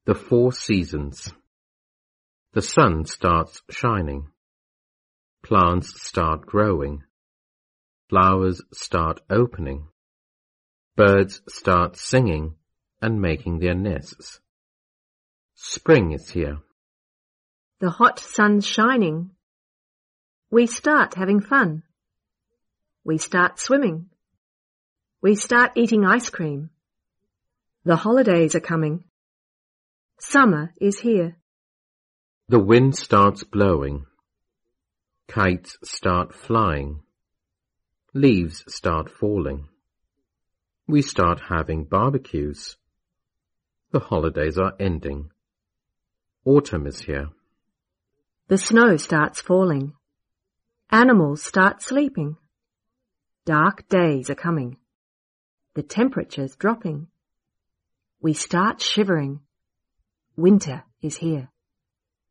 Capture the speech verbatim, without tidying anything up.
The four seasons. The sun starts shining. Plants start growing. Flowers start opening. Birds start singing and making their nests. Spring is here. The hot sun's shining. We start having fun. We start swimming. We start eating ice cream. The holidays are coming. Summer is here. The wind starts blowing. Kites start flying. Leaves start falling. We start having barbecues. The holidays are ending. Autumn is here. The snow starts falling. Animals start sleeping. Dark days are coming. The temperature's dropping. We start shivering. Winter is here.